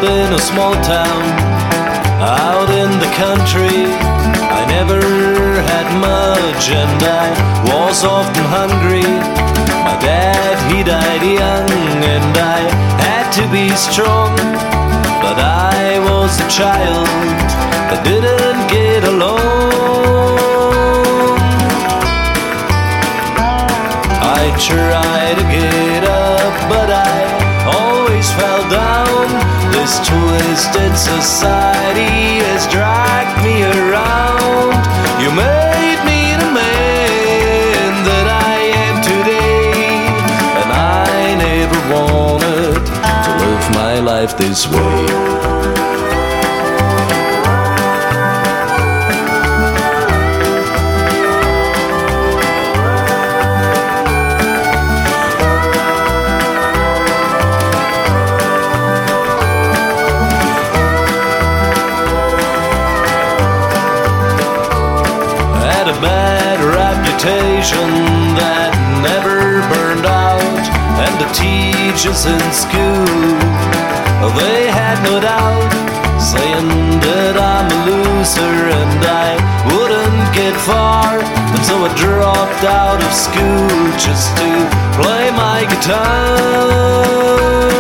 in a small town out in the country. I never had much and I was often hungry. My dad, he died young and I had to be strong. But I was a child that didn't get along. I tried to get up, but I always fell down. This twisted society has dragged me around. You made me the man that I am today, and I never wanted to live my life this way. Bad reputation that never burned out, and the teachers in school, they had no doubt, saying that I'm a loser and I wouldn't get far. And so I dropped out of school just to play my guitar.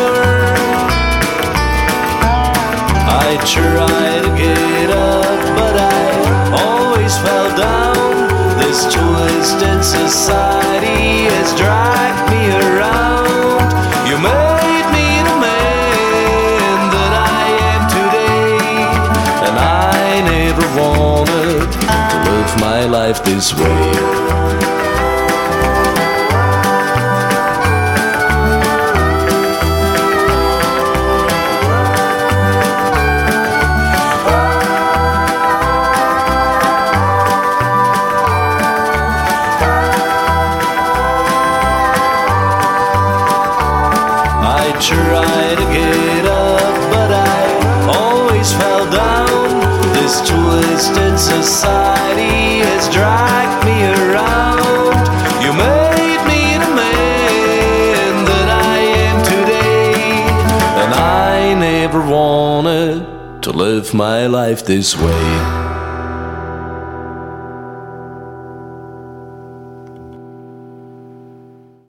I tried to get up, but I always fell down. This twisted society has dragged me around. You made me the man that I am today, and I never wanted to live my life this way. I tried to get up, but I always fell down. This twisted society has dragged me around. You made me the man that I am today, and I never wanted to live my life this way.